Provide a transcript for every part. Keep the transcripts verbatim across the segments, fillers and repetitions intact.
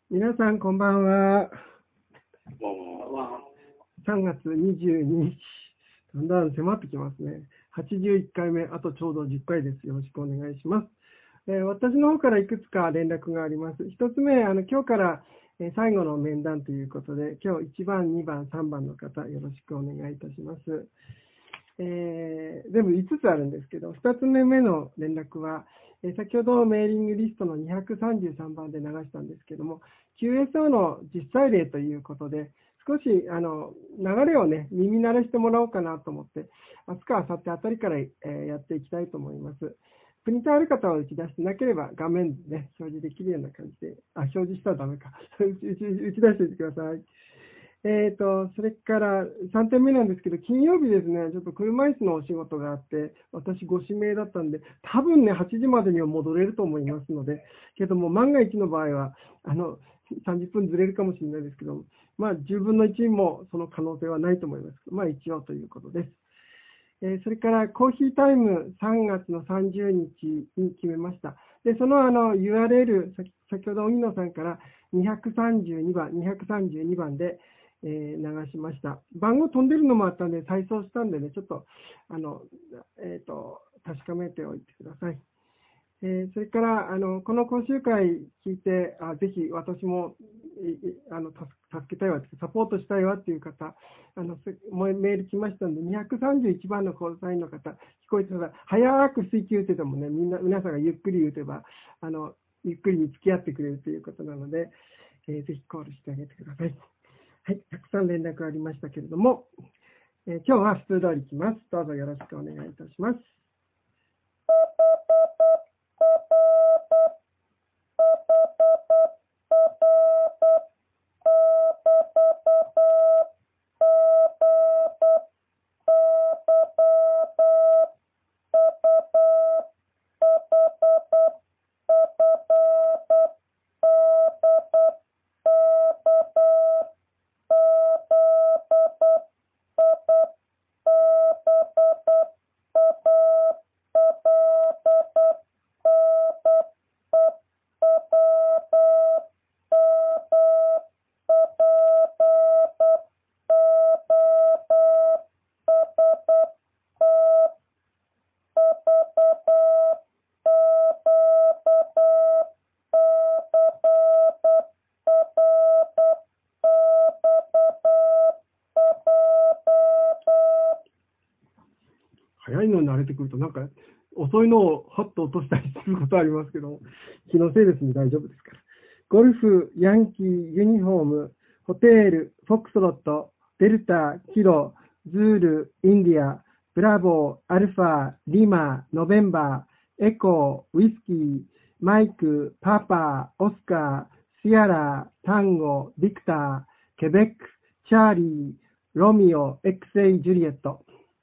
皆さんこんばんは。 こんばんは。 さんがつにじゅうににち、だんだん迫ってきますね。はちじゅういっかいめ、あとちょうどじゅっかいです。よろしくお願いします。えー私の方からいくつか連絡があります。一つ目、あの今日から、えー最後の面談ということで、今日いちばん、にばん、さんばんの方、よろしくお願いいたします。えー全部いつつあるんですけど、ふたつめ目の連絡は、えー先ほどメーリングリストのにひゃくさんじゅうさんばんで流したんですけども、キューエスオー の実際例ということで、少しあの流れをね、耳慣れしてもらおうかなと思って、明日か明後日あたりから、えーやっていきたいと思います。プリンターある方は打ち出してなければ画面で、ね、表示できるような感じで、あ、表示したらダメか。打ち打ち打ち出しておいてください。えーと、それからさんてんめなんですけど、金曜日ですね、ちょっと車椅子のお仕事があって、私ご指名だったんで、多分ね、はちじまでには戻れると思いますので、けども万が一の場合は、あの、さんじゅっぷんずれるかもしれないですけど、まあ、じゅうぶんのいちもその可能性はないと思います。まあ、一応ということです。えーそれからコーヒータイムさんがつのさんじゅうにちに決めました。で、そのあの ユーアールエル、先先ほど荻野さんからにひゃくさんじゅうにばん、にひゃくさんじゅうにばんで、えー流しました。番号飛んでるのもあったんで、再送したんでね、ちょっと、あの、えっ、と、確かめておいてください。えーそれからあのこの講習会聞いて、あぜひ私もいいあの助助けたいわ、サポートしたいわっていう方、あのせもうメール来ましたので、にひゃくさんじゅういちばんの講座員の方、聞こえてたら、早くスイッチ打ててもね、みんな皆さんがゆっくり打てば、あのゆっくりに付き合ってくれるということなので、えーぜひコールしてあげてください。はい、たくさん連絡ありましたけれども、えー今日は普通通り来ます。どうぞよろしくお願いいたします。早いのに慣れてくると、なんか遅いのをはっと落としたりすることありますけど、気のせいですね、大丈夫ですから。ゴルフ、ヤンキー、ユニフォーム、ホテール、フォックスロット、デルタ、キロ、ズール、インディア、ブラボー、アルファ、リマ、ノベンバー、エコー、ウィスキー、マイク、パパ、オスカー、シアラ、タンゴ、ビクター、ケベック、チャーリー、ロミオ、エックスエー、ジュリエット。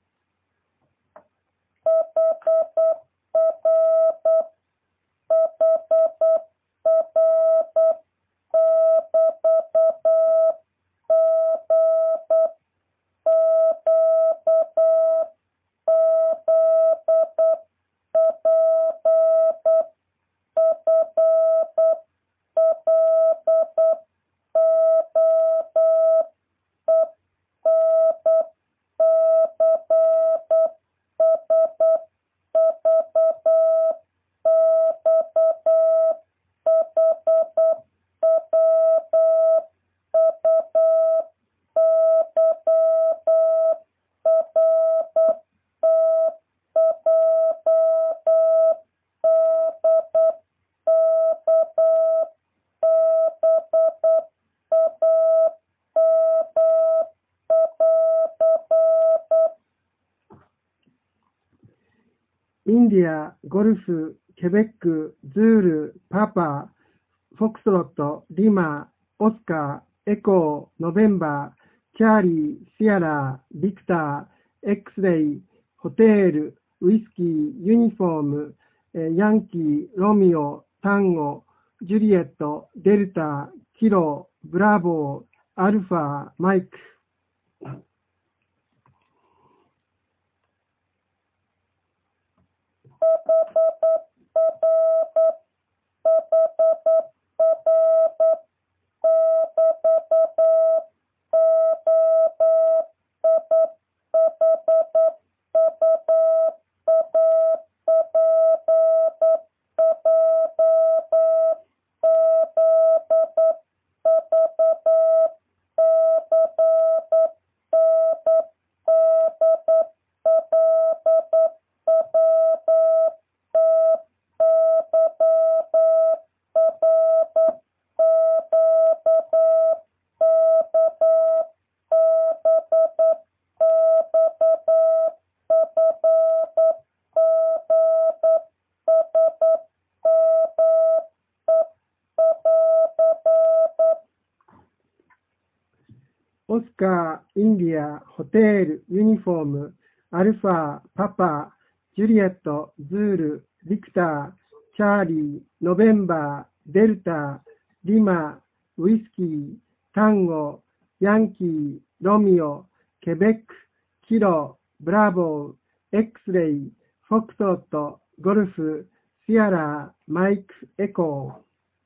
インディア、ゴルフ、ケベック、ズール、パパ、フォックスロット、リマ、オスカー、エコー、ノベンバー、チャーリー、シアラ、ビクター、エックスレイ、ホテール、ウイスキー、ユニフォーム、ヤンキー、ロミオ、タンゴ、ジュリエット、デルタ、キロ、ブラボー、アルファ、マイク。 オスカー、インディア、ホテル、ユニフォーム、アルファ、パパ、ジュリエット、ズール、ビクター、チャーリー、ノベンバー、デルタ、リマ、ウイスキー、タンゴ、ヤンキー、ロミオ、ケベック、キロ、ブラボー、エクスレイ、フォクトロット、ゴルフ、シアラ、マイク、エコー。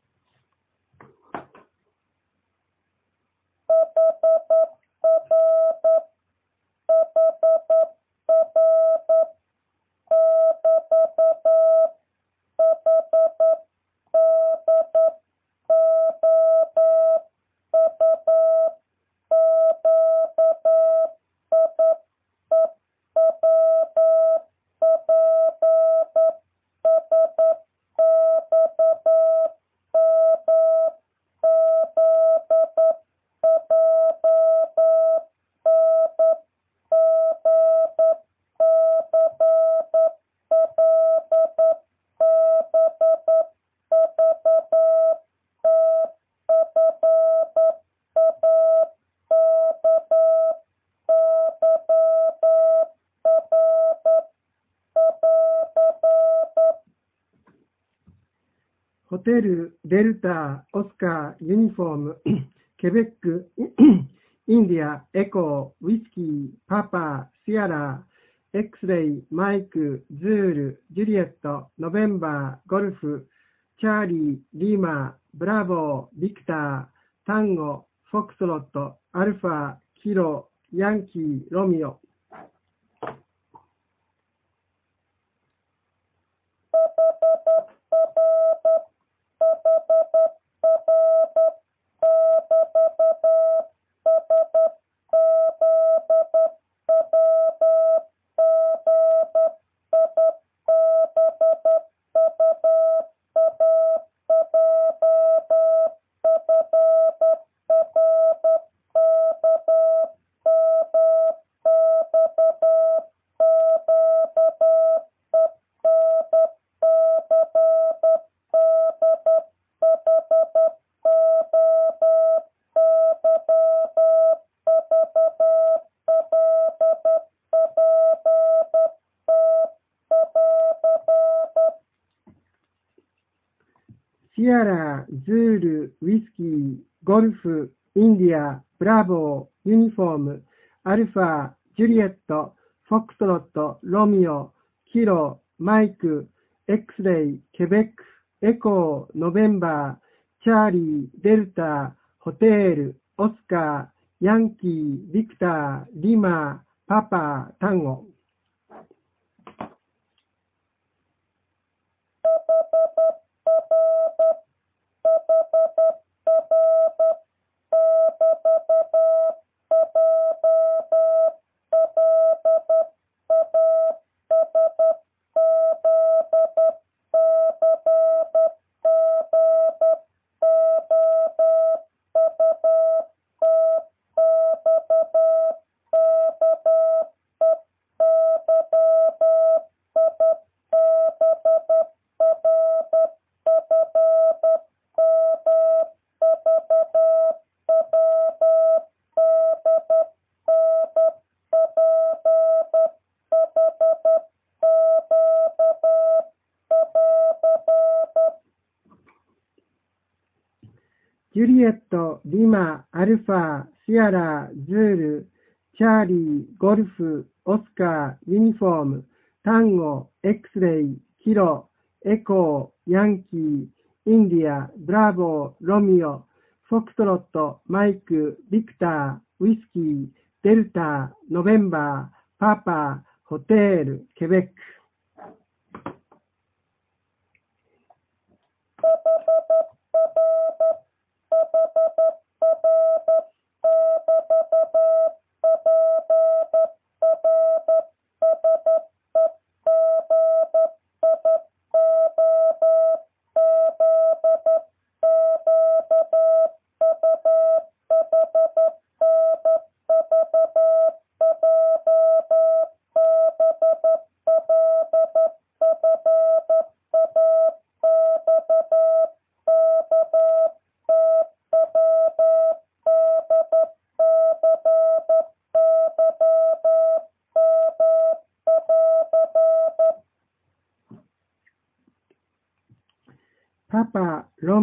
ホテル、デルタ、オスカー、ユニフォーム、ケベック、インディア、エコー、ウィスキー、パパ、シアラ、エクスレイ、マイク、ズール、ジュリエット、ノベンバー、ゴルフ、チャーリー、リーマ、ブラボー、ビクター、タンゴ、フォクストロット、アルファ、キロ、ヤンキー、ロミオ。シアラ、ズール、ウィスキー、ゴルフ、インディア、ブラボー、ユニフォーム、アルファ、ジュリエット、フォックストロット、ロミオ、キロ、マイク、エクスレイ、ケベック、エコー、ノベンバー、チャーリー、デルタ、ホテル、オスカー、ヤンキー、ビクター、リマ、パパ、タンゴ。ジュリエット、リマ、アルファ、シアラ、ズール、チャーリー、ゴルフ、オスカー、ユニフォーム、タンゴ、エクスレイ、キロ、エコー、ヤンキー、インディア、ブラボー、ロミオ、フォクトロット、マイク、ビクター、ウィスキー、デルタ、ノベンバー、パパ、ホテル、ケベック。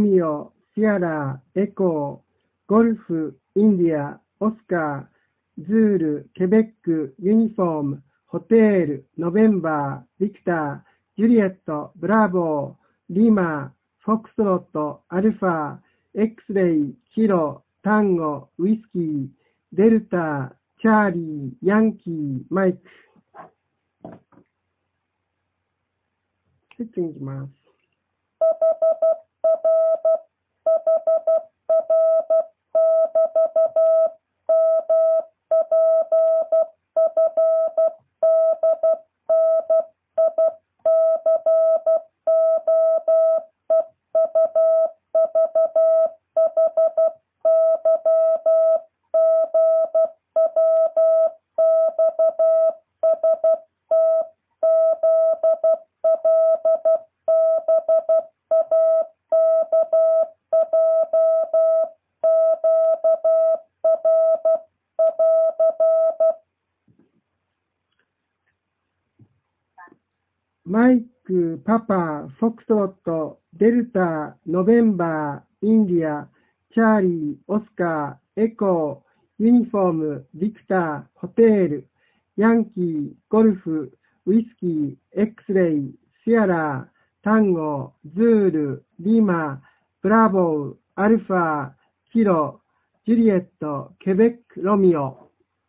ミオ、シアラ、エコー、ゴルフ、インディア、オスカー、ズール、ケベック、ユニフォーム、ホテール、ノベンバー、ビクター、ジュリエット、ブラボー、リマ、フォックストロット、アルファ、X レイ、キロ、タンゴ、ウイスキー、デルタ、チャーリー、ヤンキー、マイク。はい、次に行きます。マイク、パパ、フォックストロット、デルタ、ノベンバー、インディア、チャーリー、オスカー、エコー、ユニフォーム、ビクター、ホテール、ヤンキー、ゴルフ、ウイスキー、X レイ、シアラ、タンゴ、ズール、リマ、ブラボー、アルファ、キロ、ジュリエット、ケベック、ロミオ。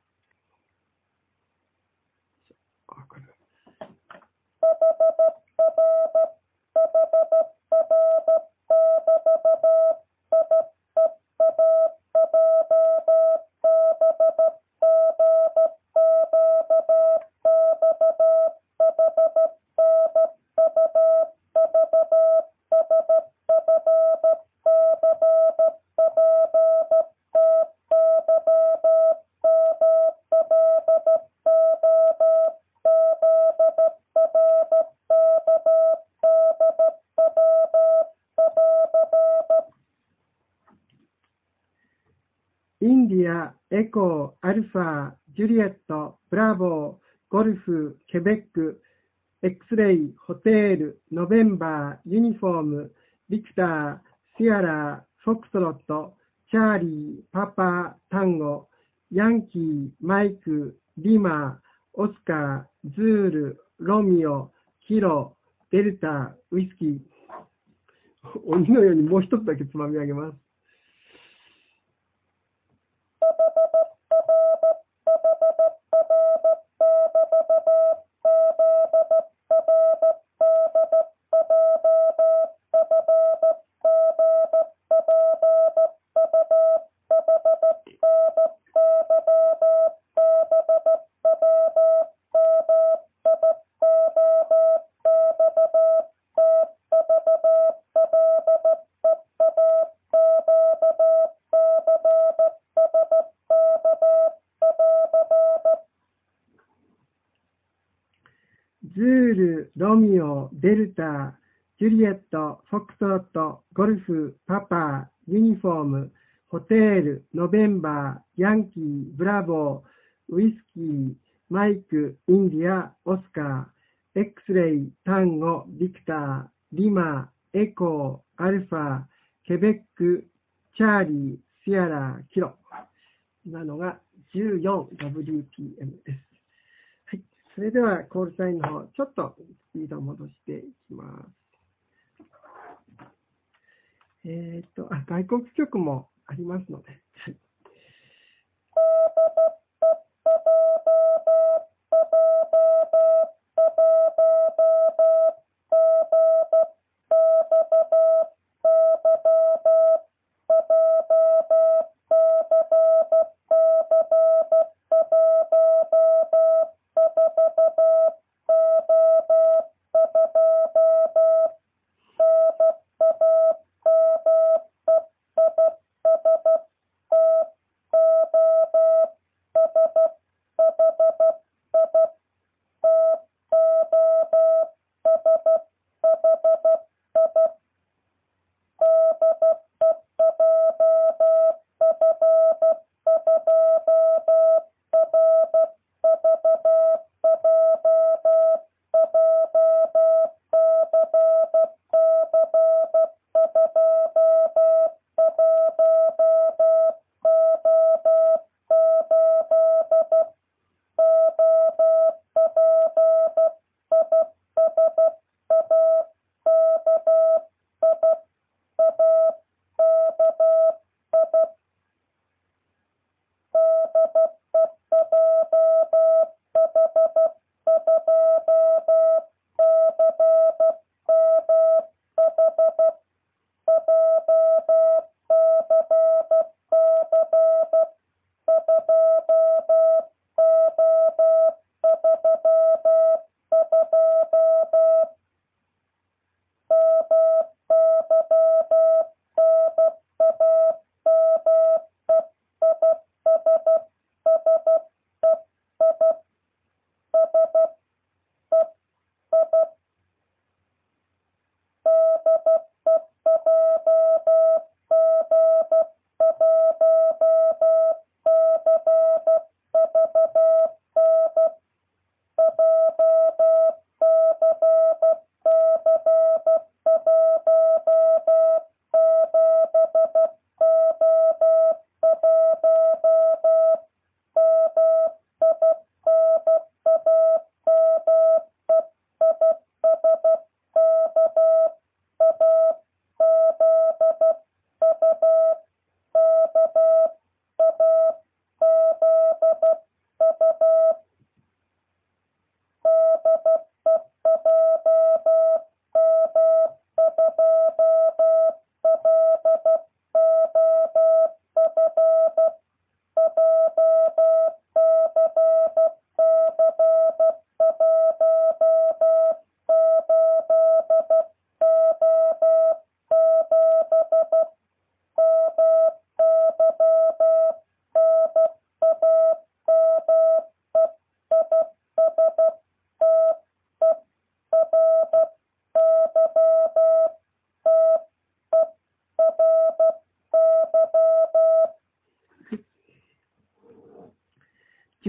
インディア、エコー、アルファ、ジュリエット、ブラボー、ゴルフ、ケベック、X レイ、ホテール、ノベンバー、ユニフォーム、ビクター、シアラ、フォックストロット、チャーリー、パパ、タンゴ、ヤンキー、マイク、リマ、オスカー、ズール、ロミオ、キロ、デルタ、ウイスキー。鬼のようにもう一つだけつまみ上げます。ズール、ロミオ、デルタ、ジュリエット、フォックストロット、ゴルフ、パパ、ユニフォーム、ホテール、ノベンバー、ヤンキー、ブラボー、ウイスキー、マイク、インディア、オスカー、X レイ、タンゴ、ビクター、リマ、エコー、アルファ、ケベック、チャーリー、シアラ、キロ。今のが じゅうよんダブリューピーエム です。はい。それでは、コールサインの方、ちょっとスピードを戻していきます。えっと、あ、外国局もありますので。はい。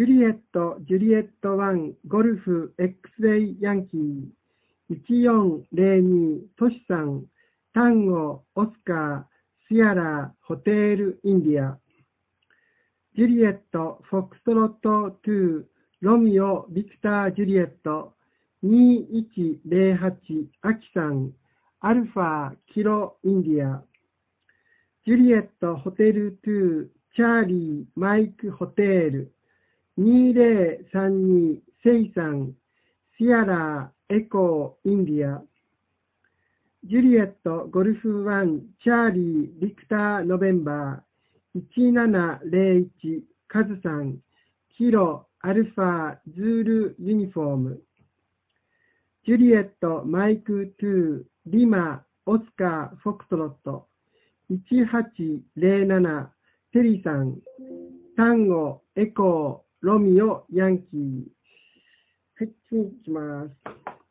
ジュリエット、ジュリエットワン、ゴルフ、X-ray ヤンキー、いちよんゼロに、トシさん、タンゴ、オスカー、シアラ、ホテル、インディア。ジュリエット、フォックストロットに、ロミオ、ビクター、ジュリエット、にいちゼロはち、アキさん、アルファ、キロ、インディア。ジュリエット、ホテルに、チャーリー、マイク、ホテル、にゼロさんに、セイさん、シアラ、エコー、インディア。ジュリエット、ゴルフワン、チャーリー、ビクター、ノベンバー、いちななゼロいち、カズさん、キロ、アルファ、ズール、ユニフォーム。ジュリエット、マイクに、リマ、オスカー、フォクトロット、いちはちゼロなな、テリさん、タンゴ、エコー、ロミオ、ヤンキー。はい、次に行きます。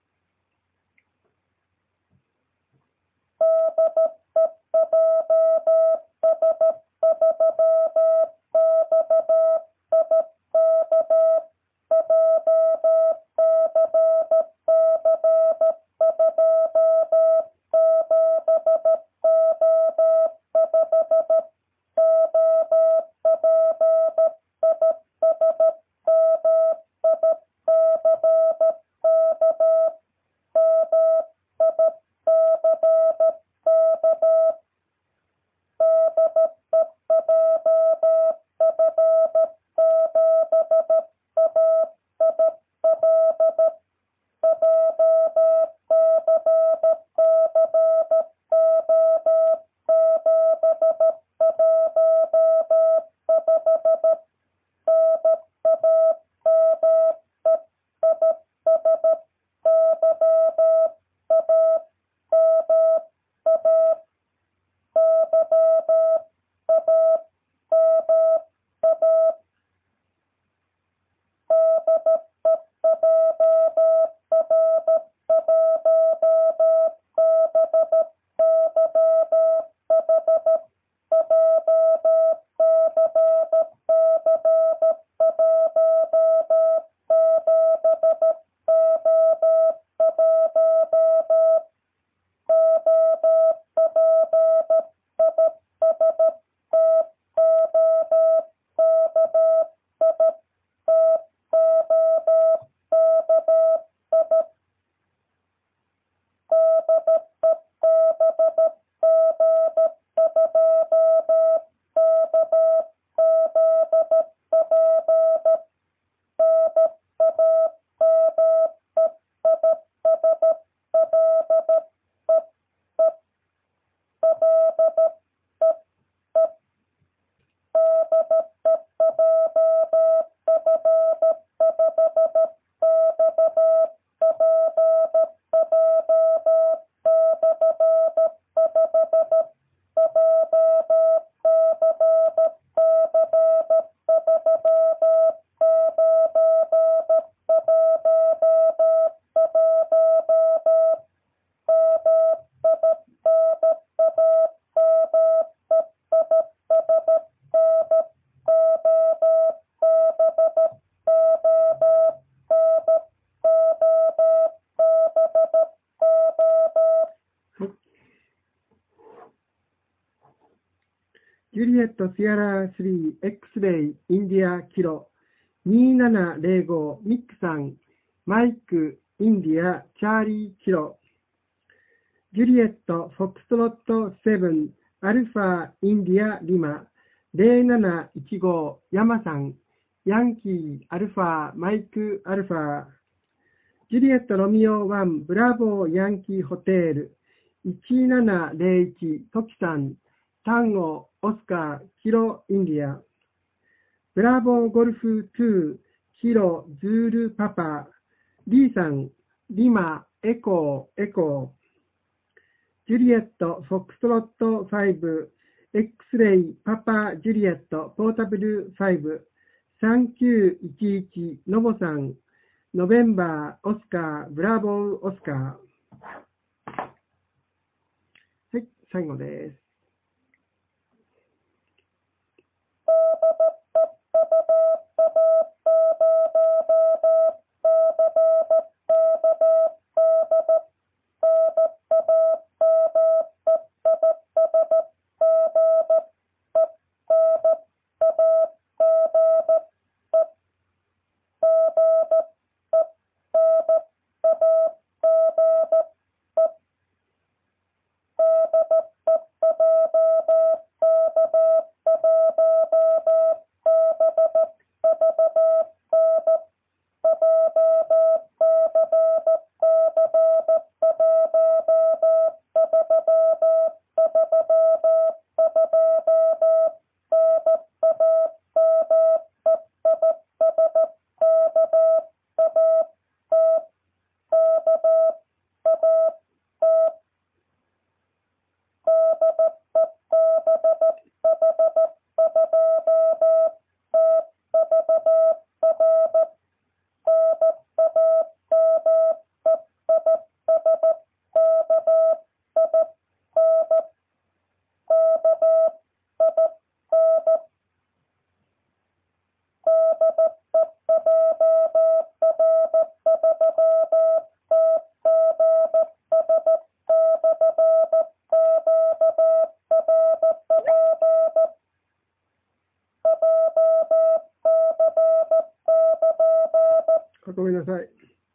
ジュリエット、シアラスリー、X-ray、インディア、キロ、にななゼロご、ミックさん、マイク、インディア、チャーリー、キロ、ジュリエット、フォックストロットなな、アルファ、インディア、リマ、ゼロなないちご、ヤマさん、ヤンキー、アルファ、マイク、アルファ、ジュリエット、ロミオワン、ブラボー、ヤンキー、ホテル、いちななゼロいち、トキさん、タンゴ、オスカー、キロ、インディア、ブラボー、ゴルフに、キロ、ズール、パパ、リーさん、リマ、エコー、エコー、ジュリエット、フォックストロットご、X-ray、パパ、ジュリエット、ポータブルご、さんきゅういちいち、ノボさん、ノベンバー、オスカー、ブラボー、オスカー。はい、最後です。 運びなさい。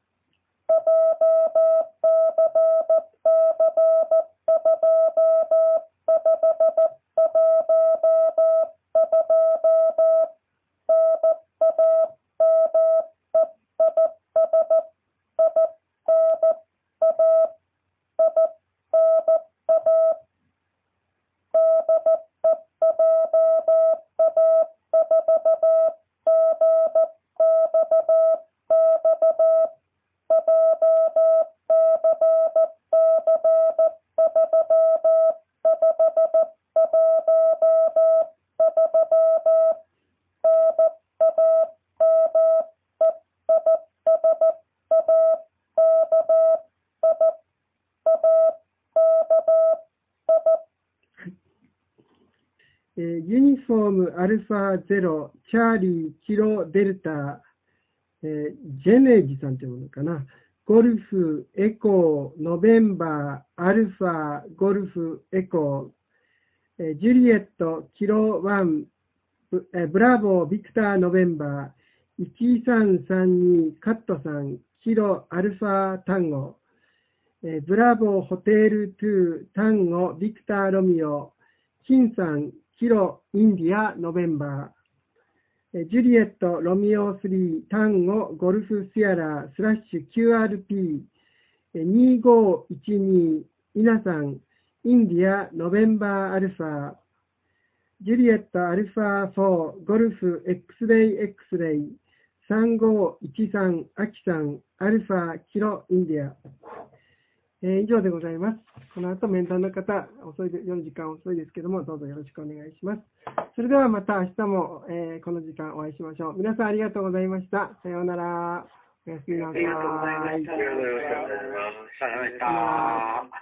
えー、ユニフォームアルファゼロ、チャーリー、キロ、デルタ、えー、ジェネージさんというものかな。ゴルフ、エコー、ノベンバー、アルファ、ゴルフ、エコー、えー、ジュリエット、キロワン、ブ, えー、ブラボー、ビクター、ノベンバー、いちさんさんに、カットさん、キロ、アルファ、タンゴ、えー、ブラボー、ホテルツー、タンゴ、ビクター、ロミオ、金さん、キロ、インディア、ノベンバー、えー、ジュリエット、ロミオスリー、タンゴ、ゴルフシアラ、スラッシュ キューアールピー、えー、にごいちに、イナさん、インディア、ノベンバー、アルファ、ジュリエット、アルファフォー、ゴルフ、X レイ、X レイ、さんごいちさん、アキさん、アルファ、キロ、インディア。えー、以上でございます。この後面談の方、遅いで、よじかん遅いですけども、どうぞよろしくお願いします。それではまた明日も、えー、この時間お会いしましょう。皆さんありがとうございました。さようなら。おやすみなさい。 ありがとうございました。ありがとうございました。